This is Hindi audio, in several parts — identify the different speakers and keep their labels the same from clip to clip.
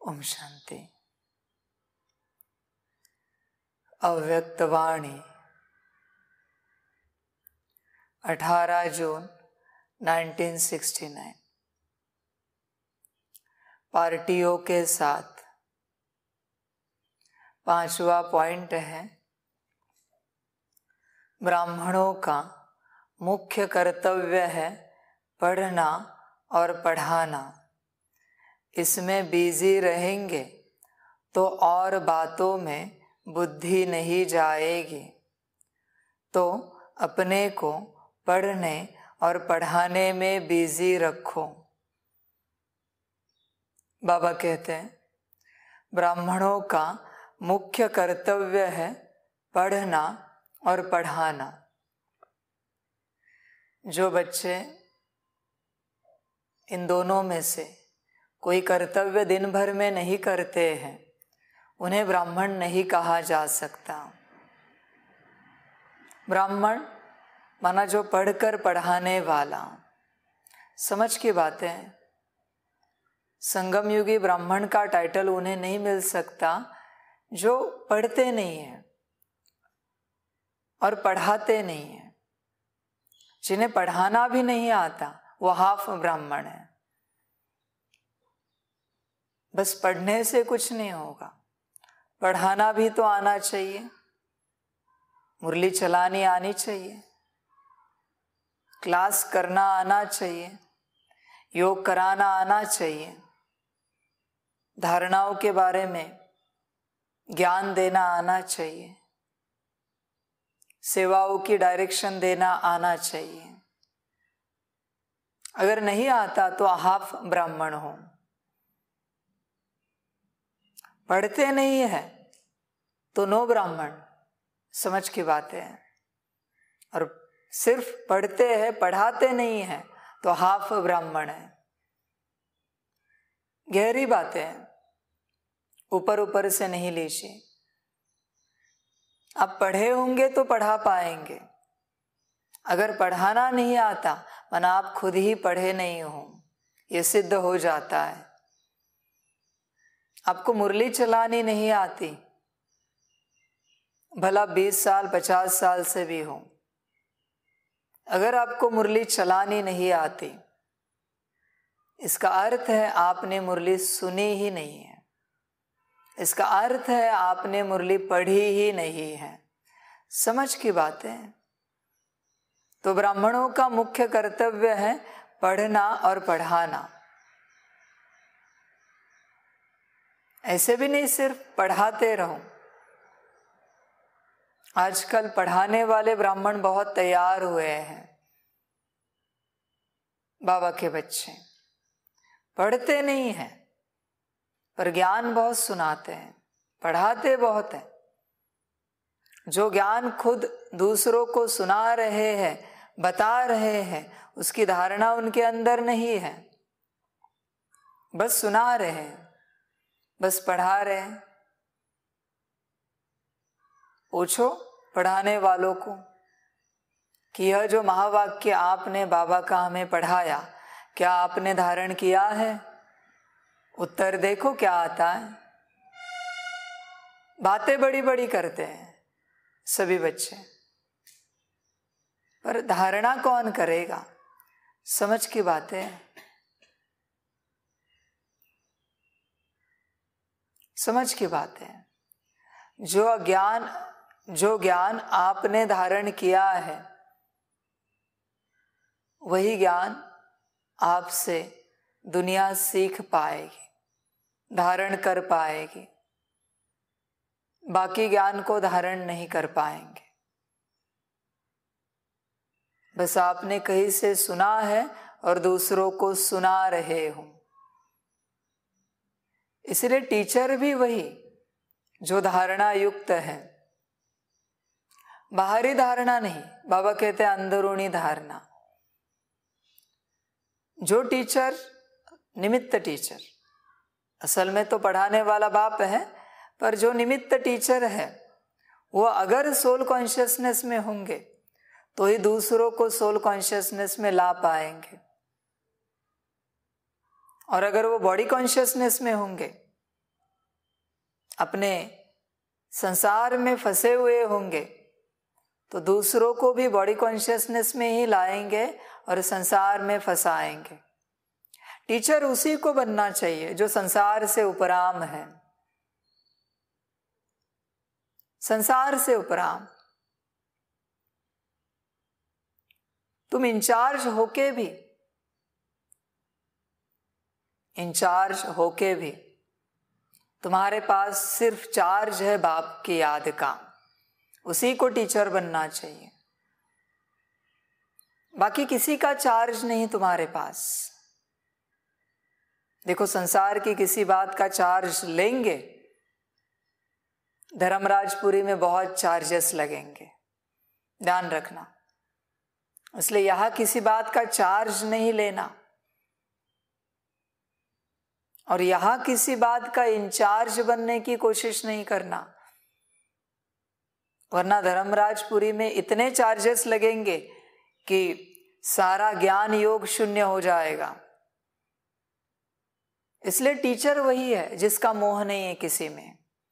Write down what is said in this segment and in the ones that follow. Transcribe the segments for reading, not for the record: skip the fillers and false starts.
Speaker 1: ओम शांति। अव्यक्तवाणी 18 जून 1969। पार्टियों के साथ 5वां पॉइंट है, ब्राह्मणों का मुख्य कर्तव्य है पढ़ना और पढ़ाना। इसमें बिजी रहेंगे तो और बातों में बुद्धि नहीं जाएगी, तो अपने को पढ़ने और पढ़ाने में बिजी रखो। बाबा कहते हैं ब्राह्मणों का मुख्य कर्तव्य है पढ़ना और पढ़ाना। जो बच्चे इन दोनों में से कोई कर्तव्य दिन भर में नहीं करते हैं, उन्हें ब्राह्मण नहीं कहा जा सकता। ब्राह्मण माना जो पढ़कर पढ़ाने वाला। समझ की बातें हैं, संगम युगी ब्राह्मण का टाइटल उन्हें नहीं मिल सकता जो पढ़ते नहीं हैं और पढ़ाते नहीं हैं। जिन्हें पढ़ाना भी नहीं आता वो हाफ ब्राह्मण है। बस पढ़ने से कुछ नहीं होगा, पढ़ाना भी तो आना चाहिए, मुरली चलानी आनी चाहिए, क्लास करना आना चाहिए, योग कराना आना चाहिए, धारणाओं के बारे में ज्ञान देना आना चाहिए, सेवाओं की डायरेक्शन देना आना चाहिए। अगर नहीं आता तो हाफ ब्राह्मण हो। पढ़ते नहीं है तो नो ब्राह्मण। समझ की बात है। और सिर्फ पढ़ते हैं पढ़ाते नहीं है तो हाफ ब्राह्मण है। गहरी बातें हैं, ऊपर ऊपर से नहीं लीजिए। आप पढ़े होंगे तो पढ़ा पाएंगे। अगर पढ़ाना नहीं आता माना आप खुद ही पढ़े नहीं हो, ये सिद्ध हो जाता है। आपको मुरली चलानी नहीं आती, भला 20 साल 50 साल से भी हो, अगर आपको मुरली चलानी नहीं आती, इसका अर्थ है आपने मुरली सुनी ही नहीं है। इसका अर्थ है आपने मुरली पढ़ी ही नहीं है। समझ की बातें हैं। तो ब्राह्मणों का मुख्य कर्तव्य है पढ़ना और पढ़ाना। ऐसे भी नहीं सिर्फ पढ़ाते रहो। आजकल पढ़ाने वाले ब्राह्मण बहुत तैयार हुए हैं। बाबा के बच्चे पढ़ते नहीं हैं पर ज्ञान बहुत सुनाते हैं, पढ़ाते बहुत हैं। जो ज्ञान खुद दूसरों को सुना रहे हैं, बता रहे हैं, उसकी धारणा उनके अंदर नहीं है। बस सुना रहे हैं, बस पढ़ा रहे हैं। पूछो पढ़ाने वालों को कि यह जो महावाक्य आपने बाबा का हमें पढ़ाया, क्या आपने धारण किया है? उत्तर देखो क्या आता है। बातें बड़ी बड़ी करते हैं सभी बच्चे, पर धारणा कौन करेगा? समझ की बातें हैं। समझ की बात है। जो ज्ञान आपने धारण किया है वही ज्ञान आपसे दुनिया सीख पाएगी, धारण कर पाएगी। बाकी ज्ञान को धारण नहीं कर पाएंगे। बस आपने कहीं से सुना है और दूसरों को सुना रहे हो। इसलिए टीचर भी वही जो धारणा युक्त है, बाहरी धारणा नहीं। बाबा कहते हैं अंदरूनी धारणा। जो टीचर निमित्त टीचर, असल में तो पढ़ाने वाला बाप है, पर जो निमित्त टीचर है वो अगर सोल कॉन्शियसनेस में होंगे तो ही दूसरों को सोल कॉन्शियसनेस में ला पाएंगे। और अगर वो बॉडी कॉन्शियसनेस में होंगे अपने संसार में फंसे हुए होंगे तो दूसरों को भी बॉडी कॉन्शियसनेस में ही लाएंगे और संसार में फंसाएंगे। टीचर उसी को बनना चाहिए जो संसार से उपराम है, संसार से उपराम। तुम इंचार्ज होके भी तुम्हारे पास सिर्फ चार्ज है बाप की याद का, उसी को टीचर बनना चाहिए। बाकी किसी का चार्ज नहीं तुम्हारे पास। देखो, संसार की किसी बात का चार्ज लेंगे, धर्मराजपुरी में बहुत चार्जेस लगेंगे, ध्यान रखना। इसलिए यहां किसी बात का चार्ज नहीं लेना और यहां किसी बात का इंचार्ज बनने की कोशिश नहीं करना, वरना धर्मराजपुरी में इतने चार्जेस लगेंगे कि सारा ज्ञान योग शून्य हो जाएगा। इसलिए टीचर वही है जिसका मोह नहीं है किसी में।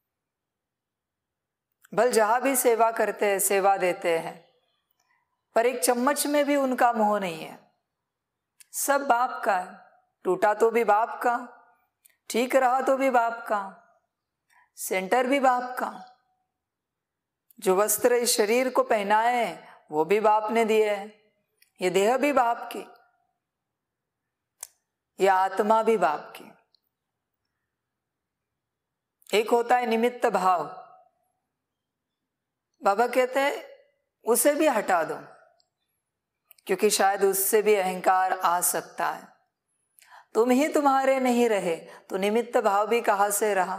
Speaker 1: भल जहां भी सेवा करते हैं, सेवा देते हैं, पर एक चम्मच में भी उनका मोह नहीं है। सब बाप का है, टूटा तो भी बाप का, ठीक रहा तो भी बाप का, सेंटर भी बाप का, जो वस्त्र इस शरीर को पहनाए हैं वो भी बाप ने दिए हैं, ये देह भी बाप की, ये आत्मा भी बाप की। एक होता है निमित्त भाव, बाबा कहते हैं उसे भी हटा दो, क्योंकि शायद उससे भी अहंकार आ सकता है। तुम ही तुम्हारे नहीं रहे तो निमित्त भाव भी कहां से रहा?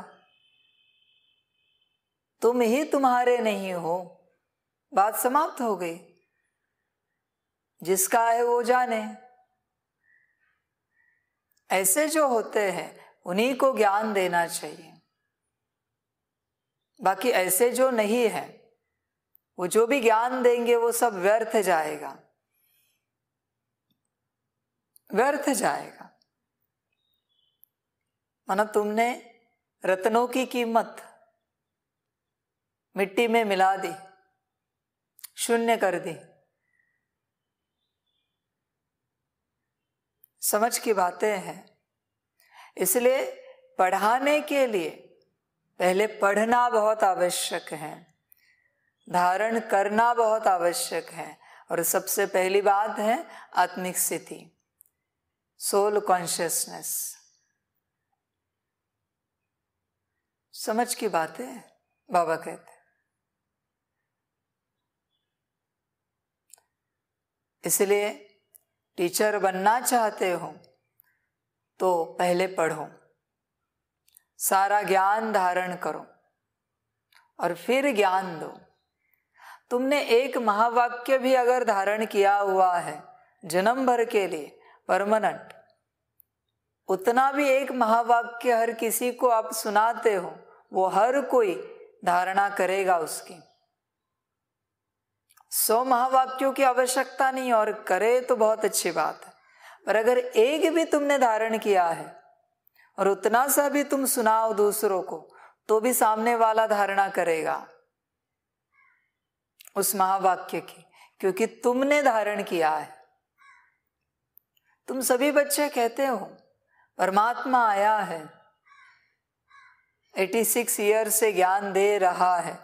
Speaker 1: तुम ही तुम्हारे नहीं हो, बात समाप्त हो गई। जिसका है वो जाने। ऐसे जो होते हैं उन्हीं को ज्ञान देना चाहिए। बाकी ऐसे जो नहीं है, वो जो भी ज्ञान देंगे वो सब व्यर्थ जाएगा, व्यर्थ जाएगा। मानो तुमने रत्नों की कीमत मिट्टी में मिला दी, शून्य कर दी। समझ की बातें हैं। इसलिए पढ़ाने के लिए पहले पढ़ना बहुत आवश्यक है, धारण करना बहुत आवश्यक है, और सबसे पहली बात है आत्मिक स्थिति, सोल कॉन्शियसनेस। समझ की बातें बाबा कहते। इसलिए टीचर बनना चाहते हो तो पहले पढ़ो, सारा ज्ञान धारण करो और फिर ज्ञान दो। तुमने एक महावाक्य भी अगर धारण किया हुआ है जन्म भर के लिए परमानेंट, उतना भी एक महावाक्य हर किसी को आप सुनाते हो, वो हर कोई धारणा करेगा उसकी। 100 महावाक्यों की आवश्यकता नहीं, और करे तो बहुत अच्छी बात है, पर अगर एक भी तुमने धारण किया है और उतना सा भी तुम सुनाओ दूसरों को, तो भी सामने वाला धारणा करेगा उस महावाक्य की, क्योंकि तुमने धारण किया है। तुम सभी बच्चे कहते हो परमात्मा आया है, 86 ईयर से ज्ञान दे रहा है,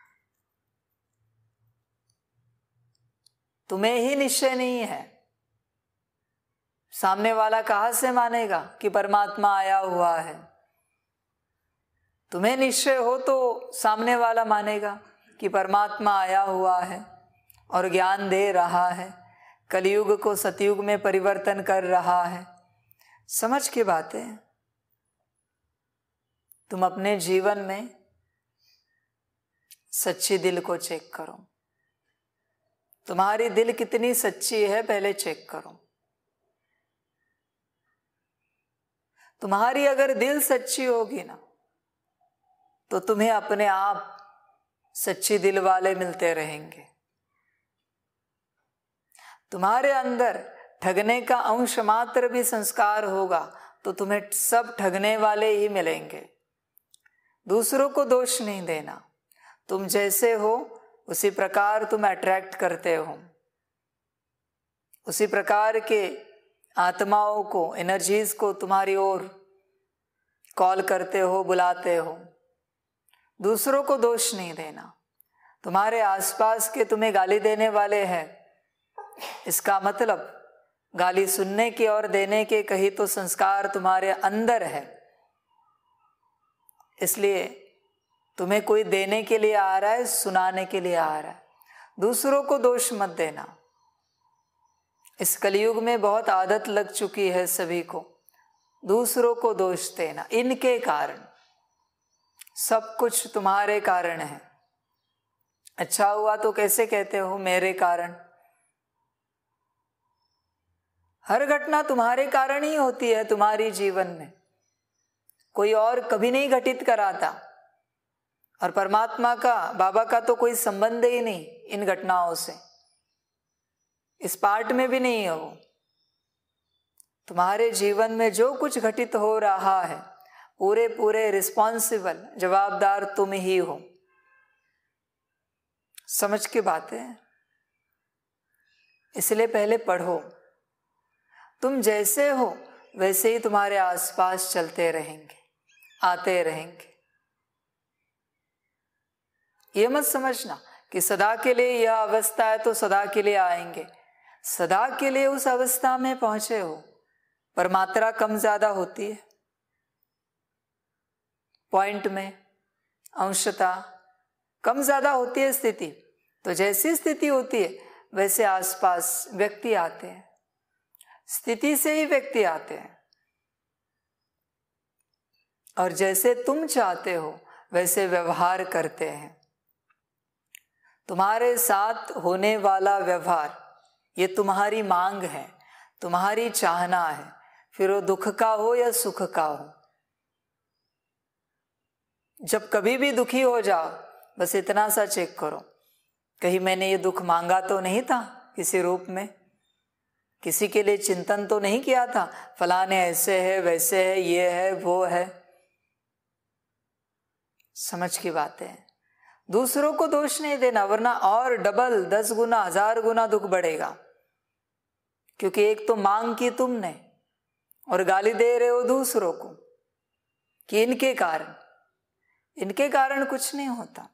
Speaker 1: तुम्हें ही निश्चय नहीं है, सामने वाला कहां से मानेगा कि परमात्मा आया हुआ है? तुम्हें निश्चय हो तो सामने वाला मानेगा कि परमात्मा आया हुआ है और ज्ञान दे रहा है, कलयुग को सतयुग में परिवर्तन कर रहा है। समझ की बातें। तुम अपने जीवन में सच्ची दिल को चेक करो, तुम्हारी दिल कितनी सच्ची है पहले चेक करो। तुम्हारी अगर दिल सच्ची होगी ना, तो तुम्हें अपने आप सच्ची दिल वाले मिलते रहेंगे। तुम्हारे अंदर ठगने का अंश मात्र भी संस्कार होगा तो तुम्हें सब ठगने वाले ही मिलेंगे। दूसरों को दोष नहीं देना। तुम जैसे हो उसी प्रकार तुम अट्रैक्ट करते हो, उसी प्रकार के आत्माओं को, एनर्जीज को तुम्हारी ओर कॉल करते हो, बुलाते हो। दूसरों को दोष नहीं देना। तुम्हारे आसपास के तुम्हें गाली देने वाले हैं, इसका मतलब गाली सुनने के और देने के कहीं तो संस्कार तुम्हारे अंदर है, इसलिए तुम्हें कोई देने के लिए आ रहा है, सुनाने के लिए आ रहा है। दूसरों को दोष मत देना। इस कलयुग में बहुत आदत लग चुकी है सभी को दूसरों को दोष देना। इनके कारण, सब कुछ तुम्हारे कारण है। अच्छा हुआ तो कैसे कहते हो मेरे कारण? हर घटना तुम्हारे कारण ही होती है तुम्हारी जीवन में, कोई और कभी नहीं घटित कराता। और परमात्मा का, बाबा का तो कोई संबंध ही नहीं इन घटनाओं से, इस पार्ट में भी नहीं है वो। तुम्हारे जीवन में जो कुछ घटित हो रहा है पूरे पूरे रिस्पॉन्सिबल, जवाबदार तुम ही हो। समझ की बात है। इसलिए पहले पढ़ो। तुम जैसे हो वैसे ही तुम्हारे आसपास चलते रहेंगे, आते रहेंगे। ये मत समझना कि सदा के लिए यह अवस्था है तो सदा के लिए आएंगे। सदा के लिए उस अवस्था में पहुंचे हो, पर मात्रा कम ज्यादा होती है, पॉइंट में अंशता कम ज्यादा होती है स्थिति। तो जैसी स्थिति होती है वैसे आसपास व्यक्ति आते हैं, स्थिति से ही व्यक्ति आते हैं। और जैसे तुम चाहते हो वैसे व्यवहार करते हैं। तुम्हारे साथ होने वाला व्यवहार ये तुम्हारी मांग है, तुम्हारी चाहना है, फिर वो दुख का हो या सुख का हो। जब कभी भी दुखी हो जाओ बस इतना सा चेक करो, कहीं मैंने ये दुख मांगा तो नहीं था किसी रूप में, किसी के लिए चिंतन तो नहीं किया था, फलाने ऐसे है वैसे है ये है वो है। समझ की बात है। दूसरों को दोष नहीं देना, वरना और डबल 10 गुना 1000 गुना दुख बढ़ेगा। क्योंकि एक तो मांग की तुमने और गाली दे रहे हो दूसरों को कि इनके कारण कुछ नहीं होता।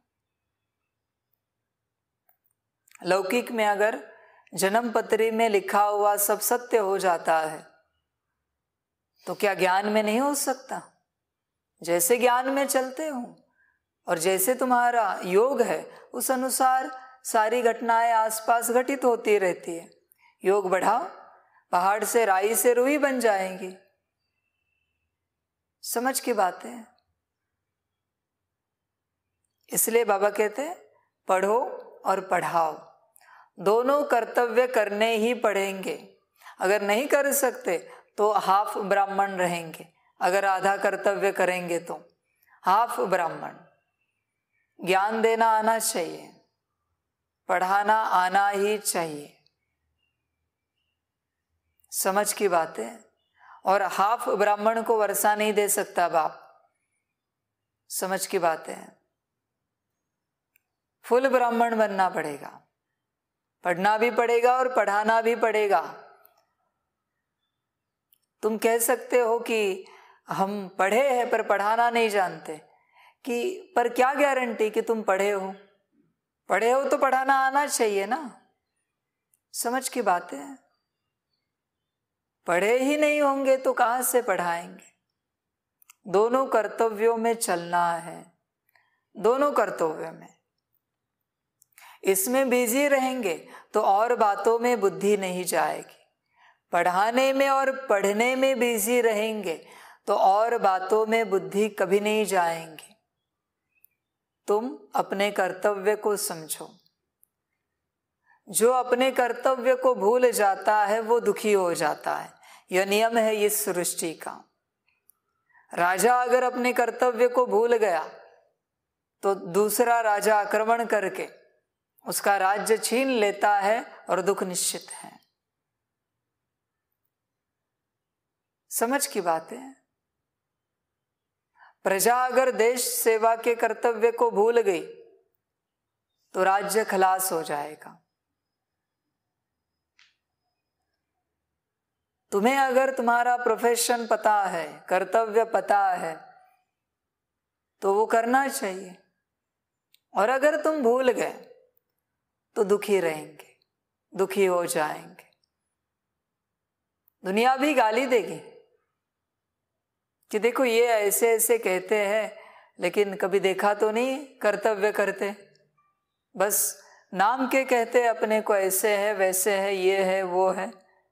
Speaker 1: लौकिक में अगर जन्म पत्री में लिखा हुआ सब सत्य हो जाता है तो क्या ज्ञान में नहीं हो सकता? जैसे ज्ञान में चलते हो और जैसे तुम्हारा योग है उस अनुसार सारी घटनाएं आसपास घटित होती रहती है। योग बढ़ाओ, पहाड़ से राई से रुई बन जाएंगी। समझ की बात है। इसलिए बाबा कहते हैं पढ़ो और पढ़ाओ, दोनों कर्तव्य करने ही पड़ेंगे। अगर नहीं कर सकते तो हाफ ब्राह्मण रहेंगे, अगर आधा कर्तव्य करेंगे तो हाफ ब्राह्मण। ज्ञान देना आना चाहिए, पढ़ाना आना ही चाहिए। समझ की बात है। और हाफ ब्राह्मण को वर्षा नहीं दे सकता बाप। समझ की बात है। फुल ब्राह्मण बनना पड़ेगा, पढ़ना भी पड़ेगा और पढ़ाना भी पड़ेगा। तुम कह सकते हो कि हम पढ़े हैं पर पढ़ाना नहीं जानते, कि पर क्या गारंटी कि तुम पढ़े हो? पढ़े हो तो पढ़ाना आना चाहिए ना। समझ की बात है। पढ़े ही नहीं होंगे तो कहां से पढ़ाएंगे? दोनों कर्तव्यों में चलना है, दोनों कर्तव्यों में। इसमें बिजी रहेंगे तो और बातों में बुद्धि नहीं जाएगी। पढ़ाने में और पढ़ने में बिजी रहेंगे तो और बातों में बुद्धि कभी नहीं जाएंगे। तुम अपने कर्तव्य को समझो। जो अपने कर्तव्य को भूल जाता है वो दुखी हो जाता है। यह नियम है इस सृष्टि का। राजा अगर अपने कर्तव्य को भूल गया तो दूसरा राजा आक्रमण करके उसका राज्य छीन लेता है और दुख निश्चित है। समझ की बात है। प्रजा अगर देश सेवा के कर्तव्य को भूल गई तो राज्य खलास हो जाएगा। तुम्हें अगर तुम्हारा प्रोफेशन पता है, कर्तव्य पता है, तो वो करना चाहिए। और अगर तुम भूल गए तो दुखी रहेंगे, दुखी हो जाएंगे, दुनिया भी गाली देगी कि देखो ये ऐसे ऐसे कहते हैं लेकिन कभी देखा तो नहीं कर्तव्य करते, बस नाम के कहते अपने को ऐसे है वैसे है ये है वो है,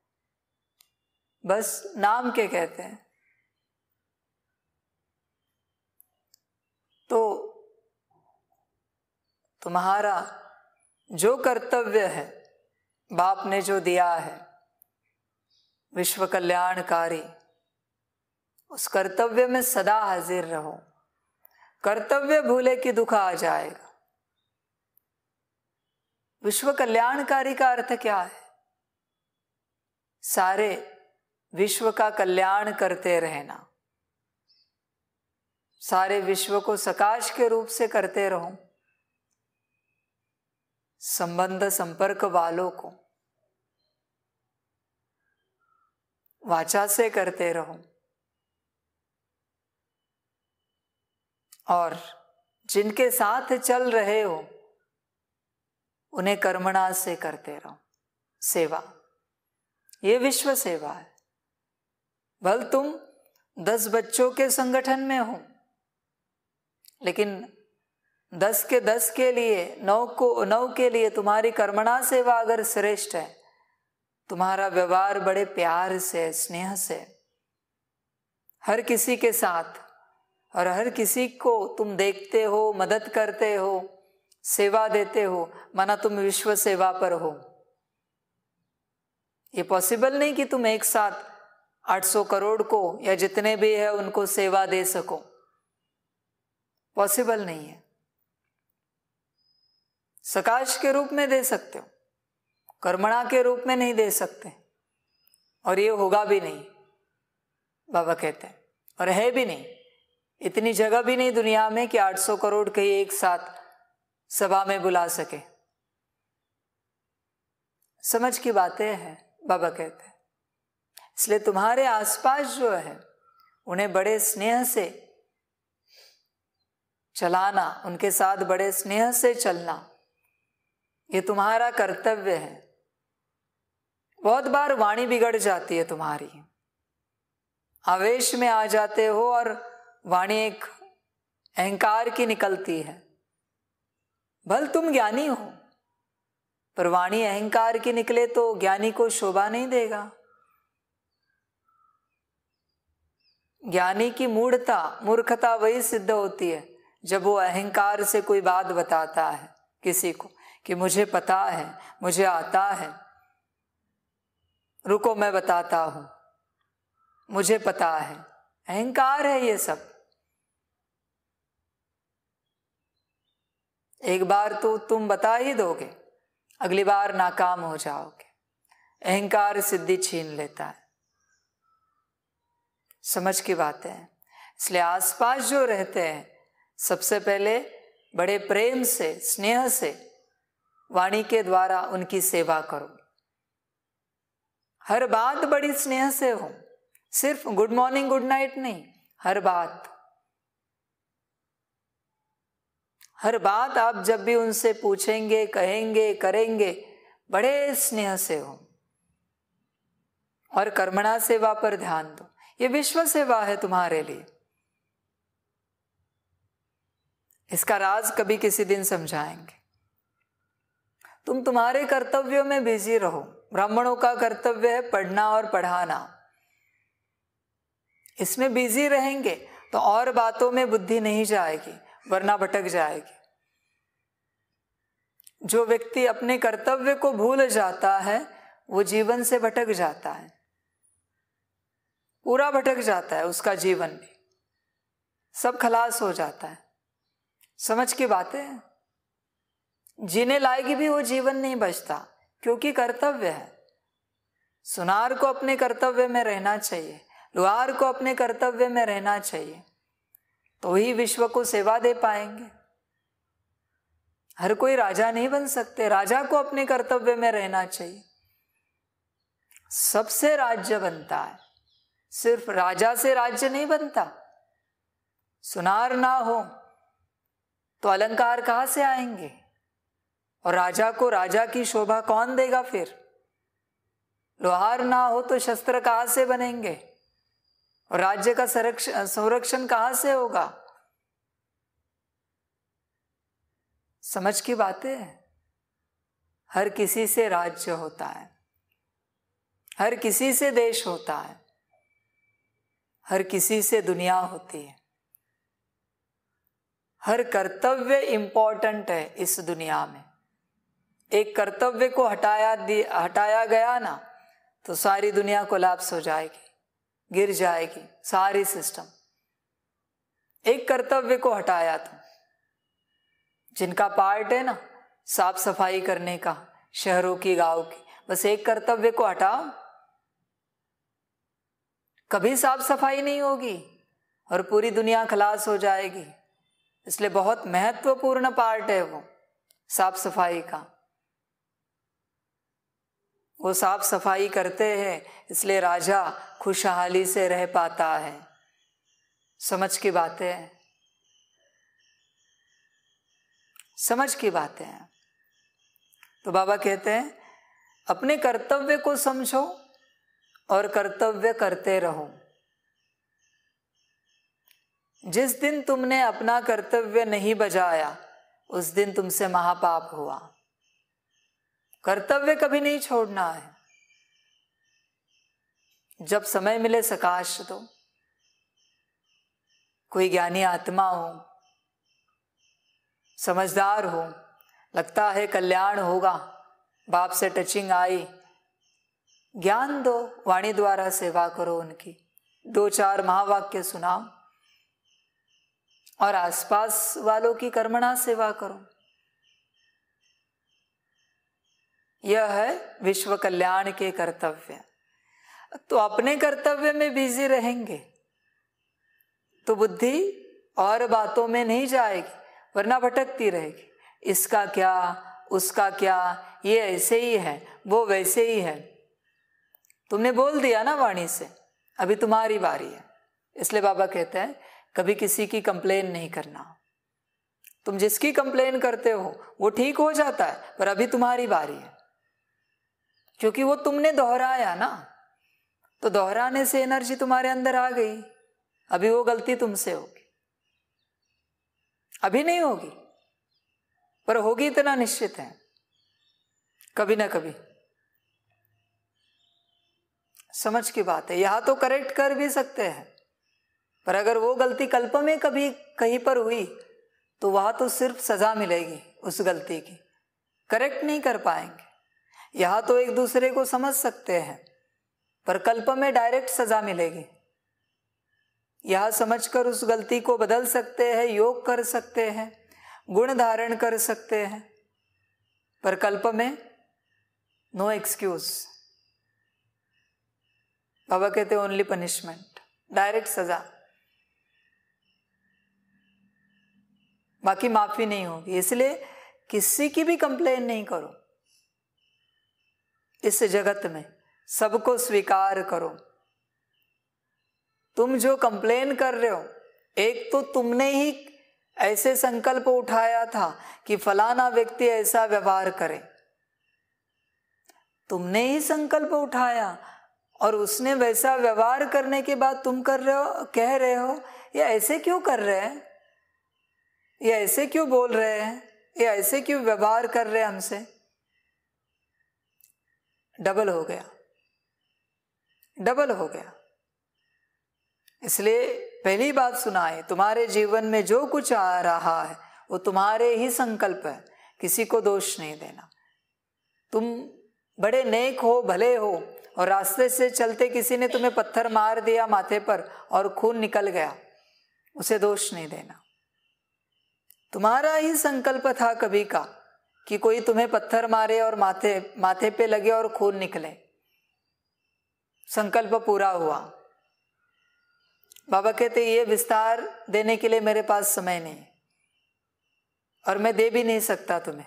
Speaker 1: बस नाम के कहते हैं। तो तुम्हारा जो कर्तव्य है, बाप ने जो दिया है विश्व कल्याणकारी, उस कर्तव्य में सदा हाजिर रहो। कर्तव्य भूले कि दुख आ जाएगा। विश्व कल्याणकारी का अर्थ क्या है? सारे विश्व का कल्याण करते रहना, सारे विश्व को सकाश के रूप से करते रहो। संबंध संपर्क वालों को वाचा से करते रहो और जिनके साथ चल रहे हो उन्हें कर्मणा से करते रहो। सेवा, ये विश्व सेवा है। भले तुम 10 बच्चों के संगठन में हो, लेकिन 10 के 10 के लिए 9 के लिए तुम्हारी कर्मणा सेवा अगर श्रेष्ठ है, तुम्हारा व्यवहार बड़े प्यार से स्नेह से हर किसी के साथ, और हर किसी को तुम देखते हो, मदद करते हो, सेवा देते हो, माना तुम विश्व सेवा पर हो। ये पॉसिबल नहीं कि तुम एक साथ 800 करोड़ को या जितने भी है उनको सेवा दे सको, पॉसिबल नहीं है। सकाश के रूप में दे सकते हो, कर्मणा के रूप में नहीं दे सकते, और ये होगा भी नहीं, बाबा कहते हैं, और है भी नहीं। इतनी जगह भी नहीं दुनिया में कि 800 करोड़ के एक साथ सभा में बुला सके। समझ की बातें हैं, बाबा कहते हैं। इसलिए तुम्हारे आसपास जो है उन्हें बड़े स्नेह से चलाना, उनके साथ बड़े स्नेह से चलना, ये तुम्हारा कर्तव्य है। बहुत बार वाणी बिगड़ जाती है तुम्हारी, आवेश में आ जाते हो और वाणी एक अहंकार की निकलती है। भल तुम ज्ञानी हो, पर वाणी अहंकार की निकले तो ज्ञानी को शोभा नहीं देगा। ज्ञानी की मूर्खता वही सिद्ध होती है जब वो अहंकार से कोई बात बताता है किसी को कि मुझे पता है, मुझे आता है, रुको मैं बताता हूं, मुझे पता है। अहंकार है ये सब। एक बार तो तुम बता ही दोगे, अगली बार नाकाम हो जाओगे। अहंकार सिद्धि छीन लेता है। समझ की बातें हैं। इसलिए आसपास जो रहते हैं सबसे पहले बड़े प्रेम से, स्नेह से वाणी के द्वारा उनकी सेवा करो। हर बात बड़ी स्नेह से हो, सिर्फ गुड मॉर्निंग गुड नाइट नहीं, हर बात आप जब भी उनसे पूछेंगे, कहेंगे, करेंगे, बड़े स्नेह से हो। और कर्मणा सेवा पर ध्यान दो, ये विश्व सेवा है तुम्हारे लिए। इसका राज कभी किसी दिन समझाएंगे। तुम तुम्हारे कर्तव्यों में बिजी रहो। ब्राह्मणों का कर्तव्य है पढ़ना और पढ़ाना, इसमें बिजी रहेंगे तो और बातों में बुद्धि नहीं जाएगी, वरना भटक जाएगी। जो व्यक्ति अपने कर्तव्य को भूल जाता है वो जीवन से भटक जाता है, पूरा भटक जाता है, उसका जीवन भी सब खलास हो जाता है। समझ की बातें हैं। जीने लायक भी वो जीवन नहीं बचता, क्योंकि कर्तव्य है। सुनार को अपने कर्तव्य में रहना चाहिए, लुहार को अपने कर्तव्य में रहना चाहिए, तो ही विश्व को सेवा दे पाएंगे। हर कोई राजा नहीं बन सकते। राजा को अपने कर्तव्य में रहना चाहिए। सबसे राज्य बनता है, सिर्फ राजा से राज्य नहीं बनता। सुनार ना हो तो अलंकार कहां से आएंगे, और राजा को राजा की शोभा कौन देगा फिर? लोहार ना हो तो शस्त्र कहां से बनेंगे, और राज्य का संरक्षण कहां से होगा? समझ की बातें है। हर किसी से राज्य होता है, हर किसी से देश होता है, हर किसी से दुनिया होती है। हर कर्तव्य इंपॉर्टेंट है इस दुनिया में। एक कर्तव्य को हटाया गया ना तो सारी दुनिया कोलैप्स हो जाएगी, गिर जाएगी सारी सिस्टम। एक कर्तव्य को हटाया तो जिनका पार्ट है ना साफ सफाई करने का, शहरों की, गांव की, बस एक कर्तव्य को हटाओ, कभी साफ सफाई नहीं होगी और पूरी दुनिया खलास हो जाएगी। इसलिए बहुत महत्वपूर्ण पार्ट है वो साफ सफाई का। वो साफ सफाई करते हैं, इसलिए राजा खुशहाली से रह पाता है। समझ की बातें हैं, समझ की बातें हैं। तो बाबा कहते हैं अपने कर्तव्य को समझो और कर्तव्य करते रहो। जिस दिन तुमने अपना कर्तव्य नहीं बजाया उस दिन तुमसे महापाप हुआ। कर्तव्य कभी नहीं छोड़ना है। जब समय मिले सकाश दो। कोई ज्ञानी आत्मा हो, समझदार हो, लगता है कल्याण होगा, बाप से टचिंग आई, ज्ञान दो, वाणी द्वारा सेवा करो उनकी, 2-4 महावाक्य सुनाओ और आसपास वालों की कर्मणा सेवा करो। यह है विश्व कल्याण के कर्तव्य। तो अपने कर्तव्य में बिजी रहेंगे तो बुद्धि और बातों में नहीं जाएगी, वरना भटकती रहेगी। इसका क्या, उसका क्या, ये ऐसे ही है, वो वैसे ही है। तुमने बोल दिया ना वाणी से, अभी तुम्हारी बारी है। इसलिए बाबा कहते हैं कभी किसी की कंप्लेन नहीं करना। तुम जिसकी कंप्लेन करते हो वो ठीक हो जाता है, पर अभी तुम्हारी बारी है, क्योंकि वो तुमने दोहराया ना, तो दोहराने से एनर्जी तुम्हारे अंदर आ गई। अभी वो गलती तुमसे होगी, अभी नहीं होगी पर होगी, इतना निश्चित है कभी ना कभी। समझ की बात है। यहां तो करेक्ट कर भी सकते हैं, पर अगर वो गलती कल्प में कभी कहीं पर हुई तो वहां तो सिर्फ सजा मिलेगी उस गलती की, करेक्ट नहीं कर पाएंगे। यहां तो एक दूसरे को समझ सकते हैं, पर कल्प में डायरेक्ट सजा मिलेगी। यहां समझकर उस गलती को बदल सकते हैं, योग कर सकते हैं, गुण धारण कर सकते हैं, पर कल्प में नो एक्सक्यूज। बाबा कहते हैं ओनली पनिशमेंट, डायरेक्ट सजा, बाकी माफी नहीं होगी। इसलिए किसी की भी कंप्लेन नहीं करो इस जगत में, सबको स्वीकार करो। तुम जो कंप्लेन कर रहे हो, एक तो तुमने ही ऐसे संकल्प उठाया था कि फलाना व्यक्ति ऐसा व्यवहार करे, तुमने ही संकल्प उठाया और उसने वैसा व्यवहार करने के बाद तुम कर रहे हो, कह रहे हो ये ऐसे क्यों कर रहे हैं, ये ऐसे क्यों बोल रहे हैं, ये ऐसे क्यों व्यवहार कर रहे हैं हमसे। डबल हो गया, डबल हो गया। इसलिए पहली बात सुनाए, तुम्हारे जीवन में जो कुछ आ रहा है वो तुम्हारे ही संकल्प है, किसी को दोष नहीं देना। तुम बड़े नेक हो, भले हो, और रास्ते से चलते किसी ने तुम्हें पत्थर मार दिया माथे पर और खून निकल गया, उसे दोष नहीं देना। तुम्हारा ही संकल्प था कभी का कि कोई तुम्हें पत्थर मारे और माथे पे लगे और खून निकले, संकल्प पूरा हुआ, बाबा कहते ये विस्तार देने के लिए मेरे पास समय नहीं और मैं दे भी नहीं सकता तुम्हें।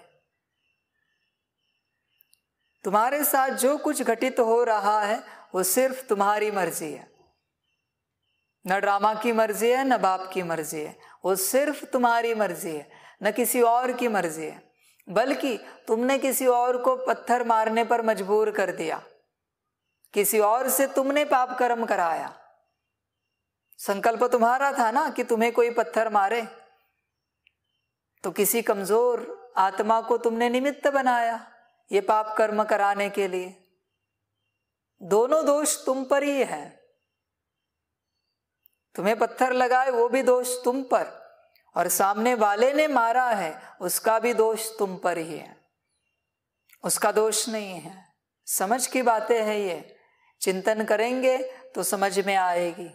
Speaker 1: तुम्हारे साथ जो कुछ घटित हो रहा है वो सिर्फ तुम्हारी मर्जी है, न ड्रामा की मर्जी है न बाप की मर्जी है, वो सिर्फ तुम्हारी मर्जी है, न किसी और की मर्जी है। बल्कि तुमने किसी और को पत्थर मारने पर मजबूर कर दिया, किसी और से तुमने पाप कर्म कराया। संकल्प तुम्हारा था ना कि तुम्हें कोई पत्थर मारे, तो किसी कमजोर आत्मा को तुमने निमित्त बनाया ये पाप कर्म कराने के लिए। दोनों दोष तुम पर ही है। तुम्हें पत्थर लगाए वो भी दोष तुम पर, और सामने वाले ने मारा है उसका भी दोष तुम पर ही है, उसका दोष नहीं है। समझ की बातें हैं ये, चिंतन करेंगे तो समझ में आएगी।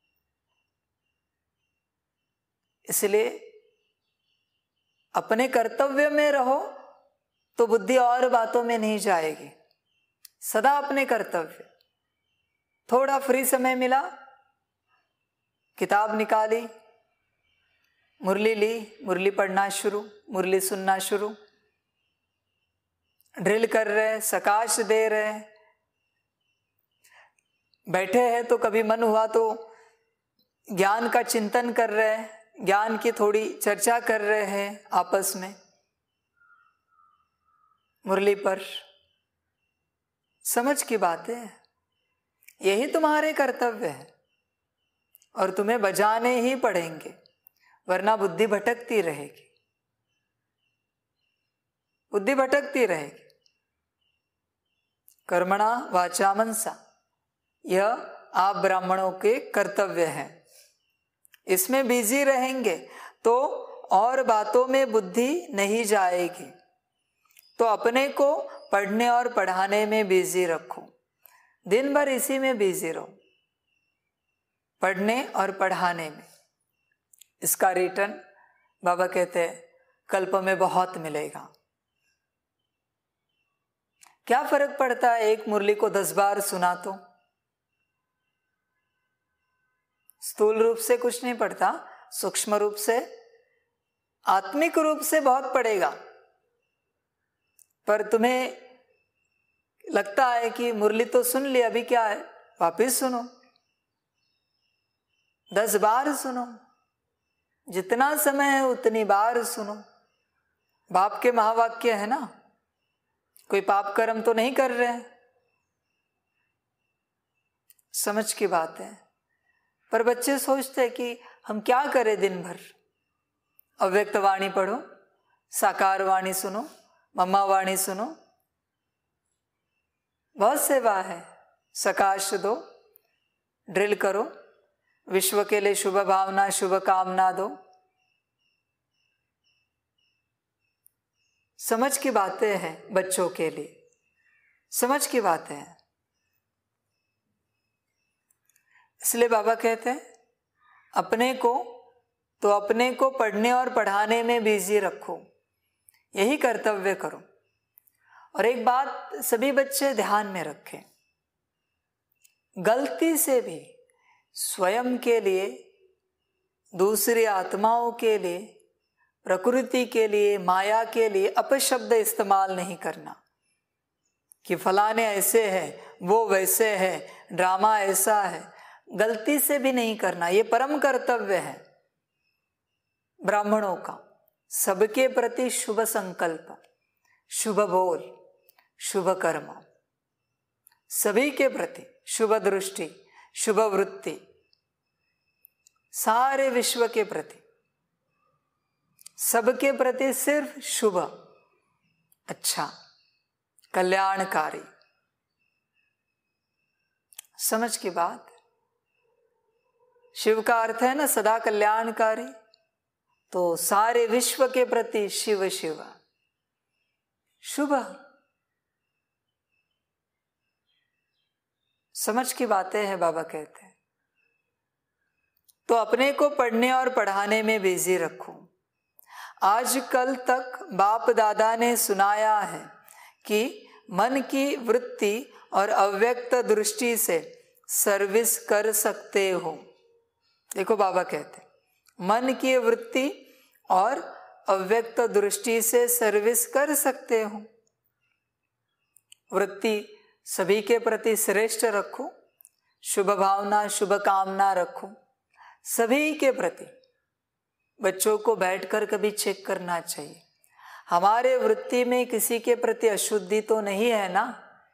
Speaker 1: इसलिए अपने कर्तव्य में रहो तो बुद्धि और बातों में नहीं जाएगी, सदा अपने कर्तव्य। थोड़ा फ्री समय मिला, किताब निकाली, मुरली ली, मुरली पढ़ना शुरू, मुरली सुनना शुरू, ड्रिल कर रहे, सकाश दे रहे, बैठे हैं तो कभी मन हुआ तो ज्ञान का चिंतन कर रहे हैं, ज्ञान की थोड़ी चर्चा कर रहे हैं आपस में मुरली पर। समझ की बात है, यही तुम्हारे कर्तव्य है और तुम्हें बजाने ही पड़ेंगे, वरना बुद्धि भटकती रहेगी, बुद्धि भटकती रहेगी। कर्मणा वाचा मनसा, यह आप ब्राह्मणों के कर्तव्य है। इसमें बिजी रहेंगे तो और बातों में बुद्धि नहीं जाएगी। तो अपने को पढ़ने और पढ़ाने में बिजी रखो, दिन भर इसी में बिजी रहो, पढ़ने और पढ़ाने में। इसका रिटर्न बाबा कहते हैं कल्प में बहुत मिलेगा। क्या फर्क पड़ता है एक मुरली को 10 बार सुना तो? स्थूल रूप से कुछ नहीं पड़ता, सूक्ष्म रूप से, आत्मिक रूप से बहुत पड़ेगा। पर तुम्हें लगता है कि मुरली तो सुन ली, अभी क्या है, वापिस सुनो, 10 बार सुनो, जितना समय है उतनी बार सुनो। बाप के महावाक्य है ना, कोई पाप कर्म तो नहीं कर रहे हैं, समझ की बात है। पर बच्चे सोचते हैं कि हम क्या करें दिन भर, अव्यक्त वाणी पढ़ो, साकार वाणी सुनो, मम्मा वाणी सुनो, बहुत सेवा है। सकाश दो, ड्रिल करो, विश्व के लिए शुभ भावना शुभ कामना दो। समझ की बातें हैं बच्चों के लिए, समझ की बातें हैं। इसलिए बाबा कहते हैं अपने को पढ़ने और पढ़ाने में बिजी रखो, यही कर्तव्य करो। और एक बात सभी बच्चे ध्यान में रखें, गलती से भी स्वयं के लिए, दूसरी आत्माओं के लिए, प्रकृति के लिए, माया के लिए अपशब्द इस्तेमाल नहीं करना कि फलाने ऐसे है, वो वैसे है, ड्रामा ऐसा है। गलती से भी नहीं करना, ये परम कर्तव्य है ब्राह्मणों का। सबके प्रति शुभ संकल्प, शुभ बोल, शुभ कर्म, सभी के प्रति शुभ दृष्टि, शुभ वृत्ति, सारे विश्व के प्रति, सबके प्रति सिर्फ शुभ, अच्छा, कल्याणकारी। समझ की बात। शिव का अर्थ है ना सदा कल्याणकारी, तो सारे विश्व के प्रति शिव शिव, शुभ। समझ की बातें हैं बाबा कहते हैं। तो अपने को पढ़ने और पढ़ाने में बिजी रखो। आज कल तक बाप दादा ने सुनाया है कि मन की वृत्ति और अव्यक्त दृष्टि से सर्विस कर सकते हो, देखो बाबा कहते मन की वृत्ति और अव्यक्त दृष्टि से सर्विस कर सकते हो। वृत्ति सभी के प्रति श्रेष्ठ रखो, शुभ भावना शुभ कामना रखो सभी के प्रति। बच्चों को बैठकर कभी चेक करना चाहिए, हमारे वृत्ति में किसी के प्रति अशुद्धि तो नहीं है ना,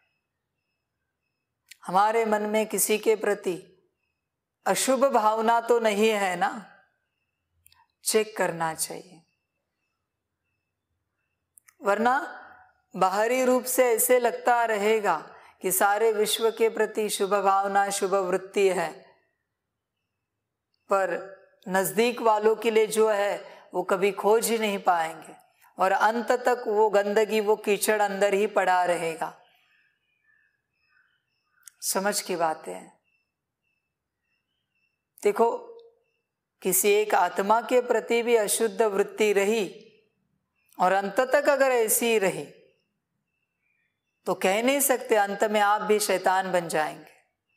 Speaker 1: हमारे मन में किसी के प्रति अशुभ भावना तो नहीं है ना, चेक करना चाहिए। वरना बाहरी रूप से ऐसे लगता रहेगा कि सारे विश्व के प्रति शुभ भावना शुभ वृत्ति है, पर नजदीक वालों के लिए जो है वो कभी खोज ही नहीं पाएंगे और अंत तक वो गंदगी वो कीचड़ अंदर ही पड़ा रहेगा। समझ की बातें हैं। देखो किसी एक आत्मा के प्रति भी अशुद्ध वृत्ति रही और अंत तक अगर ऐसी ही रही तो कह नहीं सकते अंत में आप भी शैतान बन जाएंगे।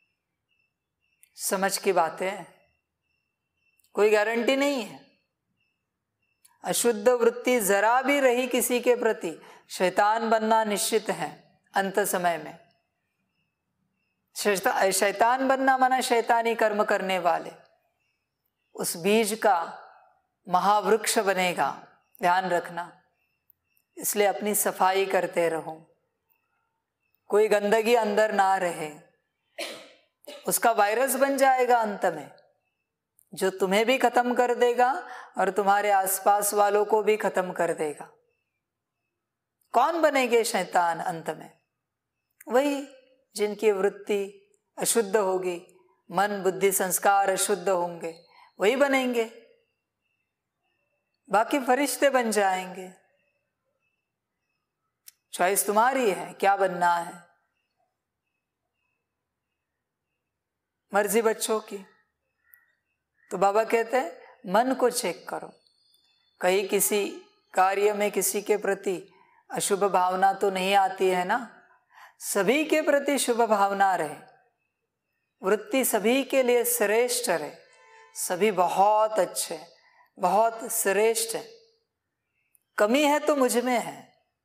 Speaker 1: समझ की बातें हैं, कोई गारंटी नहीं है। अशुद्ध वृत्ति जरा भी रही किसी के प्रति, शैतान बनना निश्चित है अंत समय में। शैतान बनना माना शैतानी कर्म करने वाले, उस बीज का महावृक्ष बनेगा, ध्यान रखना। इसलिए अपनी सफाई करते रहो, कोई गंदगी अंदर ना रहे, उसका वायरस बन जाएगा अंत में, जो तुम्हें भी खत्म कर देगा और तुम्हारे आसपास वालों को भी खत्म कर देगा। कौन बनेंगे शैतान अंत में? वही जिनकी वृत्ति अशुद्ध होगी, मन बुद्धि संस्कार अशुद्ध होंगे, वही बनेंगे। बाकी फरिश्ते बन जाएंगे। चॉइस तुम्हारी है, क्या बनना है, मर्जी बच्चों की। तो बाबा कहते हैं मन को चेक करो, कहीं किसी कार्य में किसी के प्रति अशुभ भावना तो नहीं आती है ना। सभी के प्रति शुभ भावना रहे, वृत्ति सभी के लिए श्रेष्ठ रहे, सभी बहुत अच्छे बहुत श्रेष्ठ है। कमी है तो मुझ में है,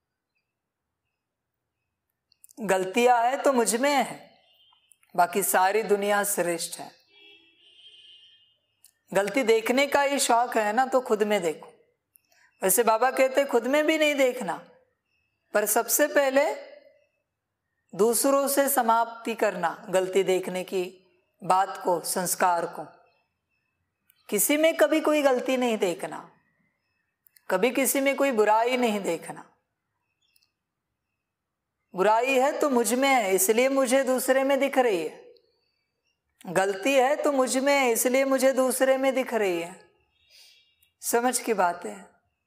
Speaker 1: गलतियां है तो मुझ में है, बाकी सारी दुनिया श्रेष्ठ है। गलती देखने का ही शौक है ना, तो खुद में देखो। वैसे बाबा कहते खुद में भी नहीं देखना, पर सबसे पहले दूसरों से समाप्ति करना गलती देखने की बात को, संस्कार को। किसी में कभी कोई गलती नहीं देखना, कभी किसी में कोई बुराई नहीं देखना। बुराई है तो मुझ में है, इसलिए मुझे दूसरे में दिख रही है। गलती है तो मुझ में है, इसलिए मुझे दूसरे में दिख रही है। समझ की बात है।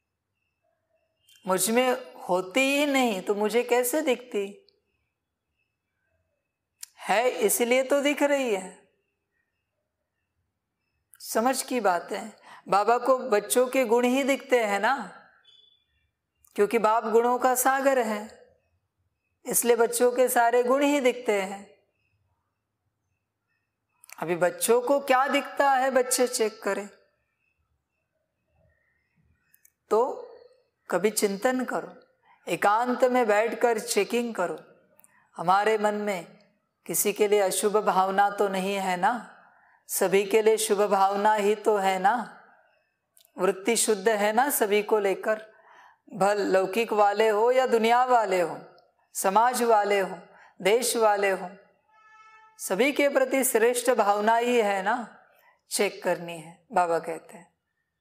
Speaker 1: मुझ में होती ही नहीं तो मुझे कैसे दिखती है, इसलिए तो दिख रही है। समझ की बात है। बाबा को बच्चों के गुण ही दिखते हैं ना, क्योंकि बाप गुणों का सागर है, इसलिए बच्चों के सारे गुण ही दिखते हैं। अभी बच्चों को क्या दिखता है, बच्चे चेक करें तो कभी चिंतन करो, एकांत में बैठकर चेकिंग करो, हमारे मन में किसी के लिए अशुभ भावना तो नहीं है ना, सभी के लिए शुभ भावना ही तो है ना, वृत्ति शुद्ध है ना सभी को लेकर, भल लौकिक वाले हो या दुनिया वाले हो, समाज वाले हो, देश वाले हो, सभी के प्रति श्रेष्ठ भावना ही है ना, चेक करनी है बाबा कहते हैं।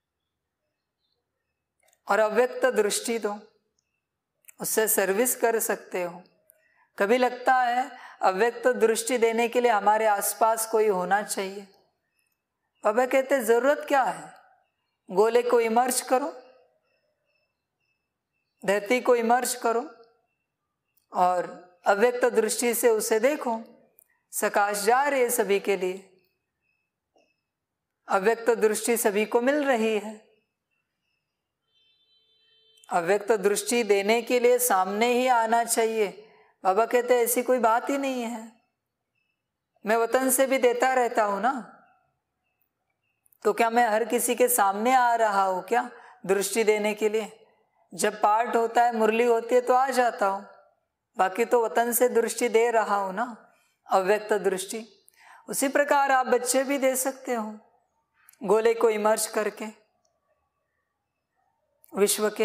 Speaker 1: और अव्यक्त दृष्टि दो, उससे सर्विस कर सकते हो। कभी लगता है अव्यक्त दृष्टि देने के लिए हमारे आसपास कोई होना चाहिए। बाबा कहते हैं जरूरत क्या है, गोले को इमर्ज करो, धरती को इमर्ज करो और अव्यक्त दृष्टि से उसे देखो। सकाश जा रही है सभी के लिए, अव्यक्त दृष्टि सभी को मिल रही है। अव्यक्त दृष्टि देने के लिए सामने ही आना चाहिए। बाबा कहते हैं ऐसी कोई बात ही नहीं है, मैं वतन से भी देता रहता हूं ना, तो क्या मैं हर किसी के सामने आ रहा हूं क्या दृष्टि देने के लिए? जब पाठ होता है, मुरली होती है तो आ जाता हूं, बाकी तो वतन से दृष्टि दे रहा हूं ना, अव्यक्त दृष्टि। उसी प्रकार आप बच्चे भी दे सकते हो, गोले को इमर्ज करके विश्व के।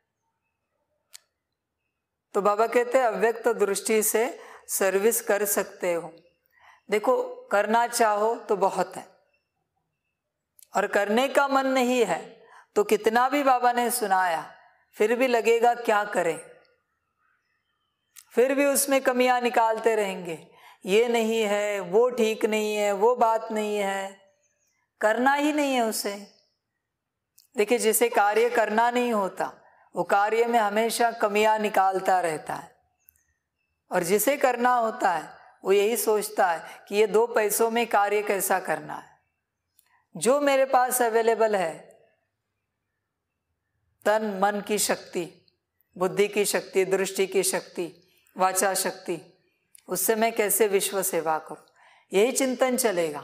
Speaker 1: तो बाबा कहते हैं अव्यक्त दृष्टि से सर्विस कर सकते हो। देखो, करना चाहो तो बहुत है, और करने का मन नहीं है तो कितना भी बाबा ने सुनाया फिर भी लगेगा क्या करें, फिर भी उसमें कमियां निकालते रहेंगे, ये नहीं है, वो ठीक नहीं है, वो बात नहीं है, करना ही नहीं है उसे। देखिए, जिसे कार्य करना नहीं होता वो कार्य में हमेशा कमियां निकालता रहता है, और जिसे करना होता है वो यही सोचता है कि ये 2 पैसों में कार्य कैसा करना है। जो मेरे पास अवेलेबल है, तन मन की शक्ति, बुद्धि की शक्ति, दृष्टि की शक्ति, वाचा शक्ति, उससे मैं कैसे विश्व सेवा करूं, यही चिंतन चलेगा।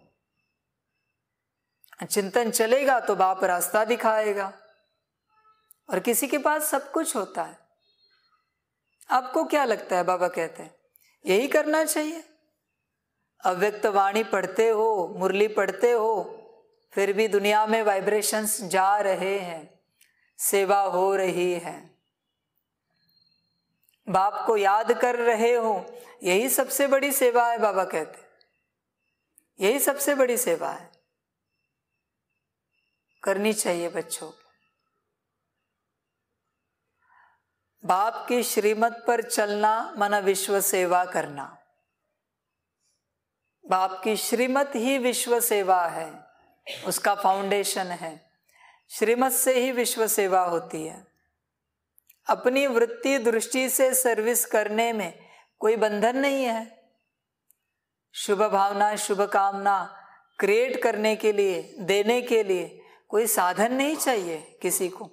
Speaker 1: चिंतन चलेगा तो बाप रास्ता दिखाएगा। और किसी के पास सब कुछ होता है, आपको क्या लगता है? बाबा कहते हैं यही करना चाहिए। अव्यक्त वाणी पढ़ते हो, मुरली पढ़ते हो, फिर भी दुनिया में वाइब्रेशंस जा रहे हैं, सेवा हो रही है, बाप को याद कर रहे हो, यही सबसे बड़ी सेवा है। बाबा कहते हैं यही सबसे बड़ी सेवा है, करनी चाहिए बच्चों। बाप की श्रीमत पर चलना माना विश्व सेवा करना। बाप की श्रीमत ही विश्व सेवा है, उसका फाउंडेशन है। श्रीमत से ही विश्व सेवा होती है। अपनी वृत्ति दृष्टि से सर्विस करने में कोई बंधन नहीं है। शुभ भावना, शुभ कामना क्रिएट करने के लिए, देने के लिए कोई साधन नहीं चाहिए किसी को।